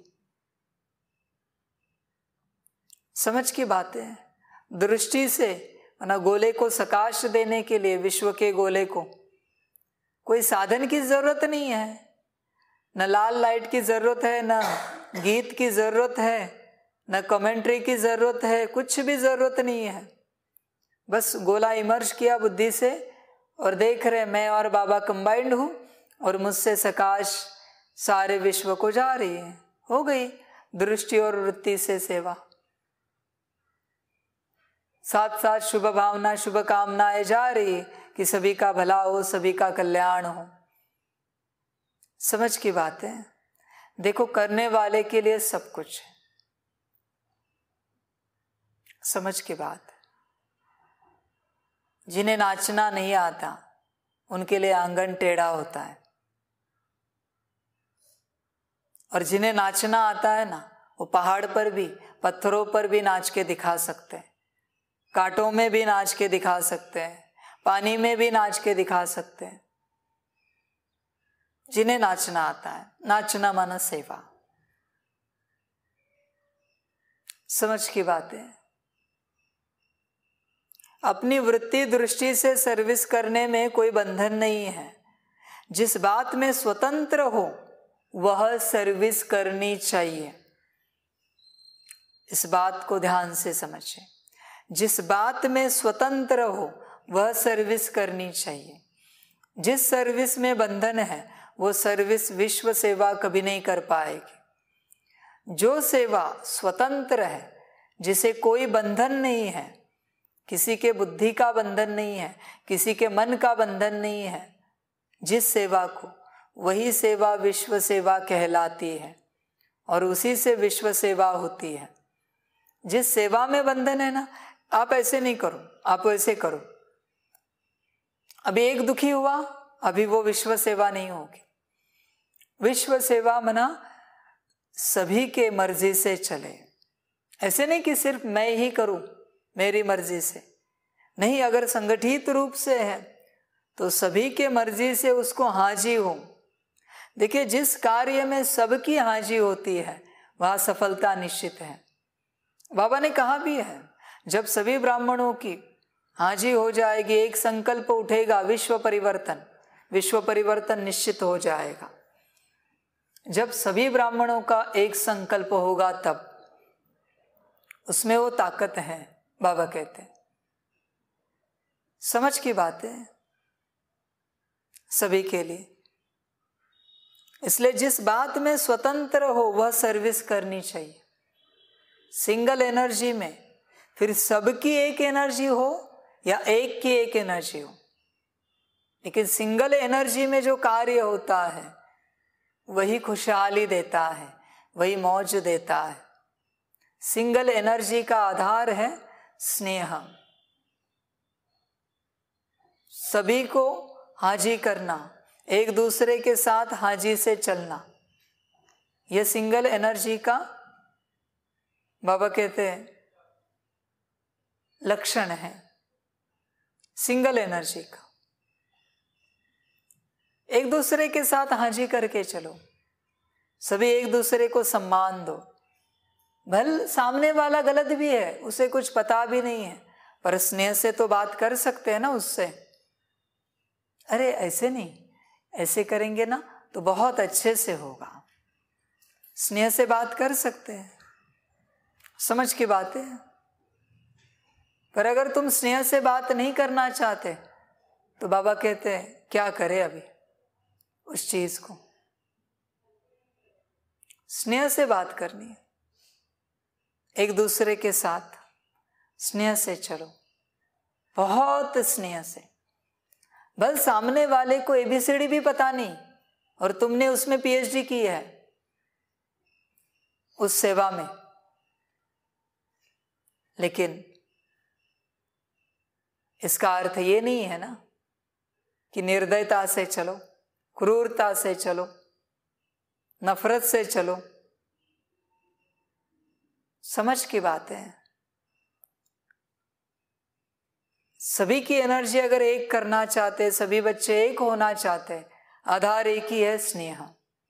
Speaker 1: समझ की बात है। दृष्टि से ना गोले को सकाश देने के लिए, विश्व के गोले को कोई साधन की जरूरत नहीं है, न लाल लाइट की जरूरत है, न गीत की जरूरत है, न कमेंट्री की जरूरत है, कुछ भी जरूरत नहीं है। बस गोला इमर्ज किया बुद्धि से और देख रहे मैं और बाबा कंबाइंड हूं और मुझसे सकाश सारे विश्व को जा रही है। हो गई दृष्टि और वृत्ति से सेवा। साथ साथ शुभ भावना, शुभ कामनाएं जा रही कि सभी का भला हो, सभी का कल्याण हो। समझ की बात है। देखो, करने वाले के लिए सब कुछ है। समझ की बात। जिन्हें नाचना नहीं आता उनके लिए आंगन टेढ़ा होता है, और जिन्हें नाचना आता है ना, वो पहाड़ पर भी, पत्थरों पर भी नाच के दिखा सकते हैं, कांटों में भी नाच के दिखा सकते हैं, पानी में भी नाच के दिखा सकते हैं। जिन्हें नाचना आता है, नाचना माना सेवा। समझ की बात है। अपनी वृत्ति दृष्टि से सर्विस करने में कोई बंधन नहीं है। जिस बात में स्वतंत्र हो वह सर्विस करनी चाहिए। इस बात को ध्यान से समझें। जिस बात में स्वतंत्र हो वह सर्विस करनी चाहिए। जिस सर्विस में बंधन है वो सर्विस विश्व सेवा कभी नहीं कर पाएगी। जो सेवा स्वतंत्र है, जिसे कोई बंधन नहीं है, किसी के बुद्धि का बंधन नहीं है, किसी के मन का बंधन नहीं है, जिस सेवा को, वही सेवा विश्व सेवा कहलाती है और उसी से विश्व सेवा होती है। जिस सेवा में बंधन है ना, आप ऐसे नहीं करो, आप ऐसे करो, अभी एक दुखी हुआ, अभी वो विश्व सेवा नहीं होगी। विश्व सेवा मना सभी के मर्जी से चले। ऐसे नहीं कि सिर्फ मैं ही करूं मेरी मर्जी से, नहीं। अगर संगठित रूप से है तो सभी के मर्जी से उसको हाजी हो। देखिए, जिस कार्य में सबकी हाजी होती है वहां सफलता निश्चित है। बाबा ने कहा भी है, जब सभी ब्राह्मणों की हाजी हो जाएगी, एक संकल्प उठेगा विश्व परिवर्तन, विश्व परिवर्तन निश्चित हो जाएगा। जब सभी ब्राह्मणों का एक संकल्प होगा तब उसमें वो ताकत है, बाबा कहते हैं। समझ की बात है सभी के लिए। इसलिए जिस बात में स्वतंत्र हो वह सर्विस करनी चाहिए। सिंगल एनर्जी में फिर सबकी एक एनर्जी हो या एक की एक एनर्जी हो, लेकिन सिंगल एनर्जी में जो कार्य होता है वही खुशहाली देता है, वही मौज देता है। सिंगल एनर्जी का आधार है स्नेह। सभी को हाजी करना, एक दूसरे के साथ हाजी से चलना, यह सिंगल एनर्जी का बाबा कहते हैं लक्षण है। सिंगल एनर्जी का एक दूसरे के साथ हाजी करके चलो, सभी एक दूसरे को सम्मान दो। भले सामने वाला गलत भी है, उसे कुछ पता भी नहीं है, पर स्नेह से तो बात कर सकते हैं ना उससे। अरे ऐसे नहीं, ऐसे करेंगे ना तो बहुत अच्छे से होगा। स्नेह से बात कर सकते हैं, समझ की बात है। पर अगर तुम स्नेह से बात नहीं करना चाहते तो बाबा कहते हैं क्या करे अभी उस चीज को। स्नेह से बात करनी है, एक दूसरे के साथ स्नेह से चलो, बहुत स्नेह से। बल सामने वाले को एबीसीडी भी पता नहीं और तुमने उसमें पीएचडी की है उस सेवा में, लेकिन इसका अर्थ ये नहीं है ना कि निर्दयता से चलो, क्रूरता से चलो, नफरत से चलो। समझ की बात है। सभी की एनर्जी अगर एक करना चाहते, सभी बच्चे एक होना चाहते, आधार एक ही है स्नेह।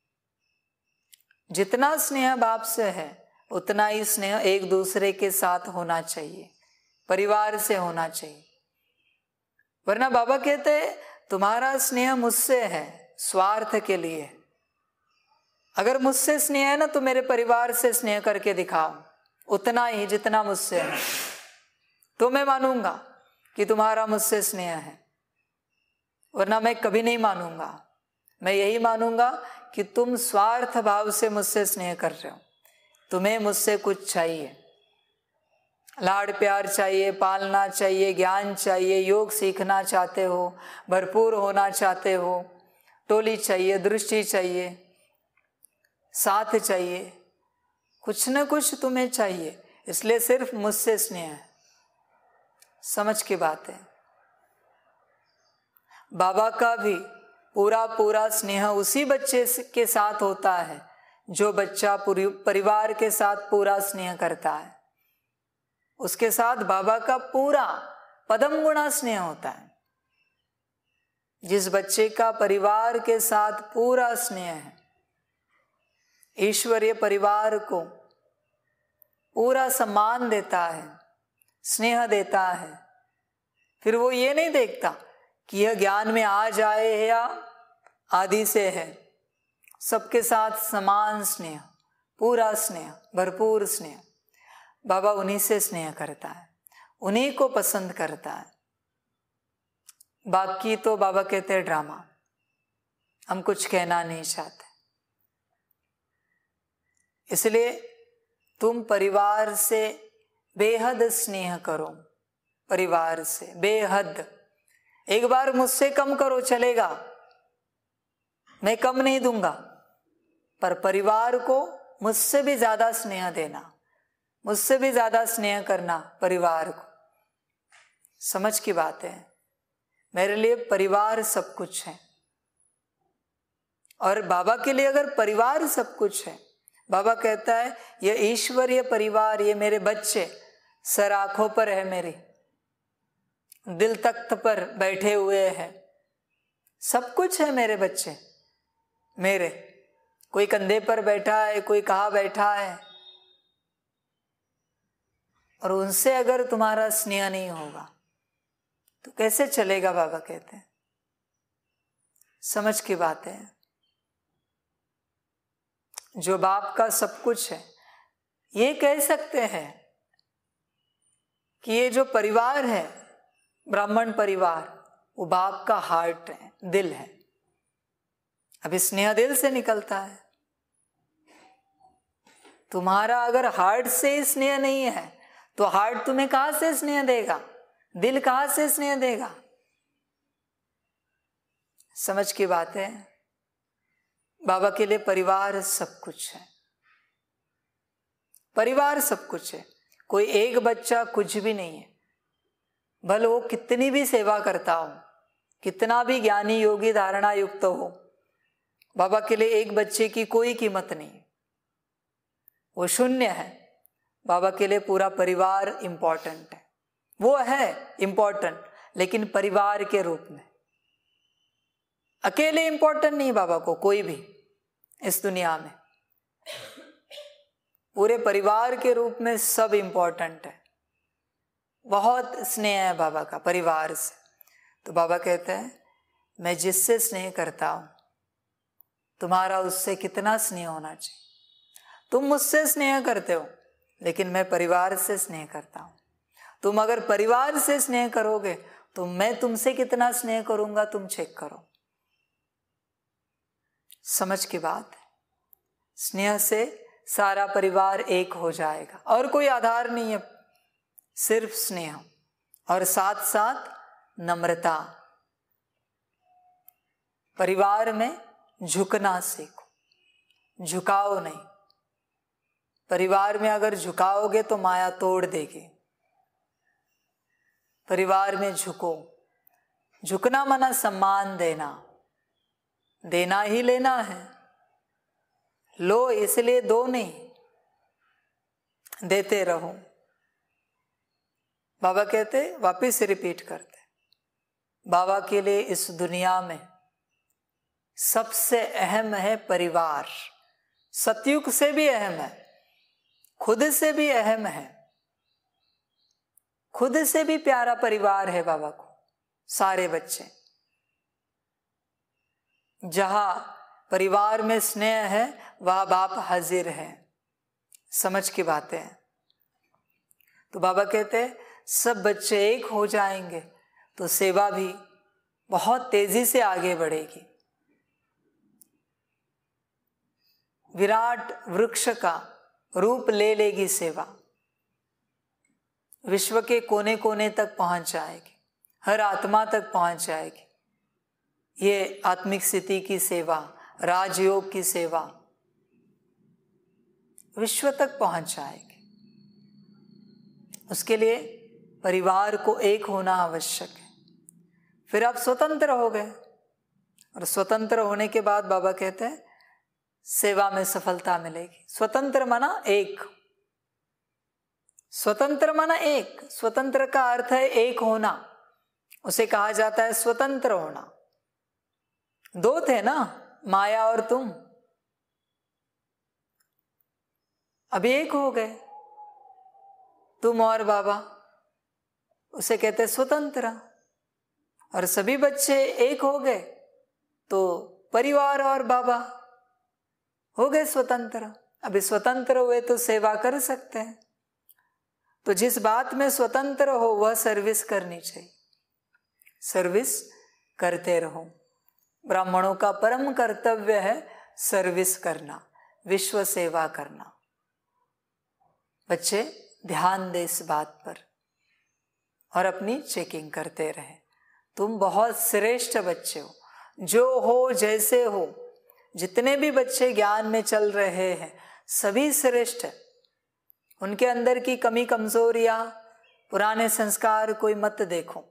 Speaker 1: जितना स्नेह बाप से है उतना ही स्नेह एक दूसरे के साथ होना चाहिए, परिवार से होना चाहिए। वरना बाबा कहते हैं तुम्हारा स्नेह मुझसे है स्वार्थ के लिए। अगर मुझसे स्नेह है ना तो मेरे परिवार से स्नेह करके दिखाओ, उतना ही जितना मुझसे है, तो मैं मानूंगा कि तुम्हारा मुझसे स्नेह है। वरना मैं कभी नहीं मानूंगा। मैं यही मानूंगा कि तुम स्वार्थ भाव से मुझसे स्नेह कर रहे हो, तुम्हें मुझसे कुछ चाहिए, लाड़ प्यार चाहिए, पालना चाहिए, ज्ञान चाहिए, योग सीखना चाहते हो, भरपूर होना चाहते हो, टोली चाहिए, दृष्टि चाहिए, साथ चाहिए, कुछ न कुछ तुम्हें चाहिए, इसलिए सिर्फ मुझसे स्नेह है। समझ की बात है। बाबा का भी पूरा पूरा स्नेह उसी बच्चे के साथ होता है जो बच्चा पूरी परिवार के साथ पूरा स्नेह करता है। उसके साथ बाबा का पूरा पदम गुणा स्नेह होता है। जिस बच्चे का परिवार के साथ पूरा स्नेह है, ईश्वरीय परिवार को पूरा सम्मान देता है, स्नेह देता है, फिर वो ये नहीं देखता कि यह ज्ञान में आ जाए या आदि से है। सबके साथ समान स्नेह, पूरा स्नेह, भरपूर स्नेह। बाबा उन्हीं से स्नेह करता है, उन्हीं को पसंद करता है। बाकी तो बाबा कहते हैं ड्रामा, हम कुछ कहना नहीं चाहते। इसलिए तुम परिवार से बेहद स्नेह करो, परिवार से बेहद। एक बार मुझसे कम करो चलेगा, मैं कम नहीं दूंगा, पर परिवार को मुझसे भी ज्यादा स्नेह देना, मुझसे भी ज्यादा स्नेह करना परिवार को। समझ की बात है। मेरे लिए परिवार सब कुछ है, और बाबा के लिए अगर परिवार सब कुछ है, बाबा कहता है ये ईश्वरीय परिवार, ये मेरे बच्चे सर आंखों पर है, मेरे दिल तख्त पर बैठे हुए हैं, सब कुछ है मेरे बच्चे मेरे। कोई कंधे पर बैठा है, कोई कहाँ बैठा है, और उनसे अगर तुम्हारा स्नेह नहीं होगा तो कैसे चलेगा। बाबा कहते हैं समझ की बात है। जो बाप का सब कुछ है, ये कह सकते हैं कि ये जो परिवार है, ब्राह्मण परिवार, वो बाप का हार्ट है, दिल है। अभी स्नेह दिल से निकलता है। तुम्हारा अगर हार्ट से स्नेह नहीं है तो हार्ट तुम्हें कहां से स्नेह देगा, दिल कहां से स्नेह देगा। समझ की बात है। बाबा के लिए परिवार सब कुछ है, परिवार सब कुछ है। कोई एक बच्चा कुछ भी नहीं है, भले वो कितनी भी सेवा करता हो, कितना भी ज्ञानी योगी धारणा युक्त हो, बाबा के लिए एक बच्चे की कोई कीमत नहीं, वो शून्य है। बाबा के लिए पूरा परिवार इंपॉर्टेंट है। वो है इंपॉर्टेंट, लेकिन परिवार के रूप में। अकेले इंपॉर्टेंट नहीं बाबा को कोई भी इस दुनिया में, पूरे परिवार के रूप में सब इंपॉर्टेंट है। बहुत स्नेह है बाबा का परिवार से। तो बाबा कहते हैं, मैं जिससे स्नेह करता हूं, तुम्हारा उससे कितना स्नेह होना चाहिए। तुम मुझसे स्नेह करते हो, लेकिन मैं परिवार से स्नेह करता हूं। तुम अगर परिवार से स्नेह करोगे तो मैं तुमसे कितना स्नेह करूंगा, तुम चेक करो। समझ की बात है। स्नेह से सारा परिवार एक हो जाएगा, और कोई आधार नहीं है, सिर्फ स्नेह और साथ साथ नम्रता। परिवार में झुकना सीखो, झुकाओ नहीं। परिवार में अगर झुकाओगे तो माया तोड़ देगी। परिवार में झुको। झुकना माना सम्मान देना, देना ही लेना है। लो इसलिए दो नहीं, देते रहो। बाबा कहते, वापिस रिपीट करते, बाबा के लिए इस दुनिया में सबसे अहम है परिवार। सतयुग से भी अहम है, खुद से भी अहम है। खुद से भी प्यारा परिवार है बाबा को, सारे बच्चे। जहां परिवार में स्नेह है वहां बाप हाजिर है। समझ की बातें हैं। तो बाबा कहते हैं, सब बच्चे एक हो जाएंगे तो सेवा भी बहुत तेजी से आगे बढ़ेगी। विराट वृक्ष का रूप ले लेगी सेवा, विश्व के कोने कोने तक पहुंच जाएगी, हर आत्मा तक पहुंच जाएगी। ये आत्मिक स्थिति की सेवा, राजयोग की सेवा विश्व तक पहुंच जाएगी। उसके लिए परिवार को एक होना आवश्यक है। फिर आप स्वतंत्र हो गए, और स्वतंत्र होने के बाद बाबा कहते हैं सेवा में सफलता मिलेगी। स्वतंत्र माना एक, स्वतंत्र माना एक। स्वतंत्र का अर्थ है एक होना, उसे कहा जाता है स्वतंत्र होना। दो थे ना, माया और तुम, अभी एक हो गए, तुम और बाबा। उसे कहते स्वतंत्र। और सभी बच्चे एक हो गए तो परिवार और बाबा हो गए स्वतंत्र। अभी स्वतंत्र हुए तो सेवा कर सकते हैं। तो जिस बात में स्वतंत्र हो वह सर्विस करनी चाहिए, सर्विस करते रहो। ब्राह्मणों का परम कर्तव्य है सर्विस करना, विश्व सेवा करना। बच्चे ध्यान दे इस बात पर और अपनी चेकिंग करते रहे। तुम बहुत श्रेष्ठ बच्चे हो, जो हो जैसे हो। जितने भी बच्चे ज्ञान में चल रहे हैं सभी श्रेष्ठ है। उनके अंदर की कमी कमजोरियां, पुराने संस्कार कोई मत देखो।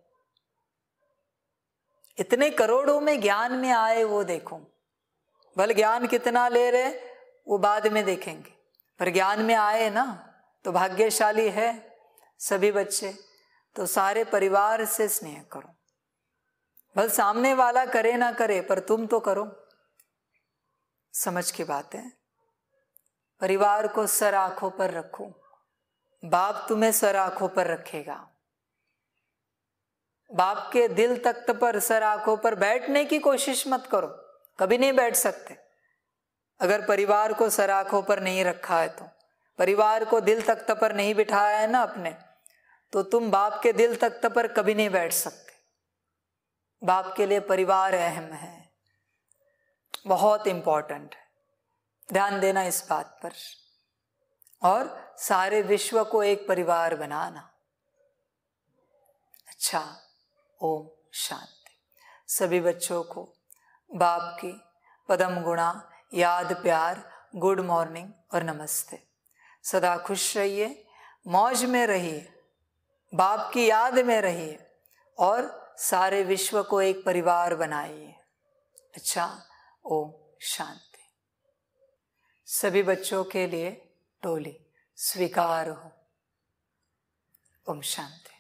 Speaker 1: इतने करोड़ों में ज्ञान में आए वो देखो। भले ज्ञान कितना ले रहे वो बाद में देखेंगे, पर ज्ञान में आए ना तो भाग्यशाली है सभी बच्चे। तो सारे परिवार से स्नेह करो। भले सामने वाला करे ना करे, पर तुम तो करो। समझ की बात है। परिवार को सर आंखों पर रखो, बाप तुम्हें सर आंखों पर रखेगा। बाप के दिल तख्त पर, सर आंखों पर बैठने की कोशिश मत करो, कभी नहीं बैठ सकते। अगर परिवार को सर आंखों पर नहीं रखा है तो, परिवार को दिल तख्त पर नहीं बिठाया है ना अपने, तो तुम बाप के दिल तख्त पर कभी नहीं बैठ सकते। बाप के लिए परिवार अहम है, बहुत इंपॉर्टेंट है, ध्यान देना इस बात पर। और सारे विश्व को एक परिवार बनाना। अच्छा, ओम शांति। सभी बच्चों को बाप की पदम गुणा, याद, प्यार, गुड मॉर्निंग और नमस्ते। सदा खुश रहिए, मौज में रहिए, बाप की याद में रहिए और सारे विश्व को एक परिवार बनाइए। अच्छा, ओम शांति। सभी बच्चों के लिए टोली स्वीकार हो। ओम शांति।